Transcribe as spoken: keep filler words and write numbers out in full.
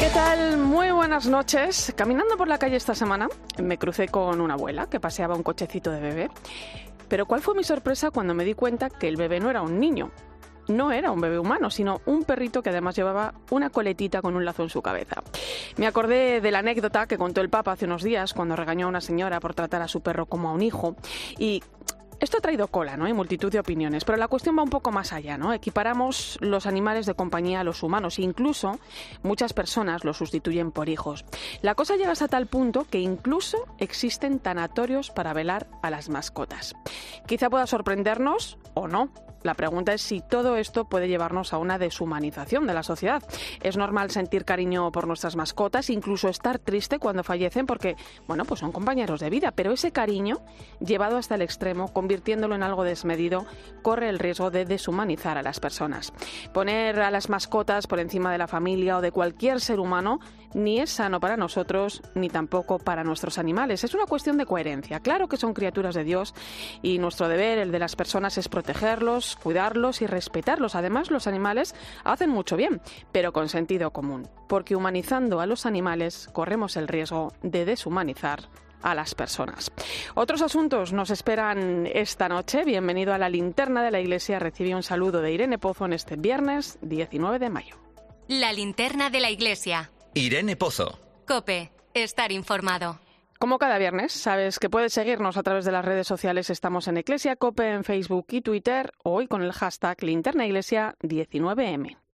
¿Qué tal? Muy buenas noches. Caminando por la calle esta semana me crucé con una abuela que paseaba un cochecito de bebé. Pero ¿cuál fue mi sorpresa cuando me di cuenta que el bebé no era un niño? No era un bebé humano, sino un perrito que además llevaba una coletita con un lazo en su cabeza. Me acordé de la anécdota que contó el Papa hace unos días cuando regañó a una señora por tratar a su perro como a un hijo. Y esto ha traído cola, ¿no? Hay multitud de opiniones, pero la cuestión va un poco más allá, ¿no? Equiparamos los animales de compañía a los humanos e incluso muchas personas los sustituyen por hijos. La cosa llega hasta tal punto que incluso existen tanatorios para velar a las mascotas. Quizá pueda sorprendernos o no. La pregunta es si todo esto puede llevarnos a una deshumanización de la sociedad. Es normal sentir cariño por nuestras mascotas, incluso estar triste cuando fallecen porque, bueno, pues son compañeros de vida, pero ese cariño, llevado hasta el extremo, convirtiéndolo en algo desmedido, corre el riesgo de deshumanizar a las personas. Poner a las mascotas por encima de la familia o de cualquier ser humano ni es sano para nosotros ni tampoco para nuestros animales. Es una cuestión de coherencia. Claro que son criaturas de Dios y nuestro deber, el de las personas, es protegerlos, cuidarlos y respetarlos. Además, los animales hacen mucho bien, pero con sentido común, porque humanizando a los animales corremos el riesgo de deshumanizar a las personas. Otros asuntos nos esperan esta noche. Bienvenido a la Linterna de la Iglesia. Recibe un saludo de Irene Pozo en este viernes diecinueve de mayo. La Linterna de la Iglesia. Irene Pozo. COPE. Estar informado. Como cada viernes, sabes que puedes seguirnos a través de las redes sociales. Estamos en Iglesia COPE en Facebook y Twitter, hoy con el hashtag Linterna Iglesia diecinueve eme.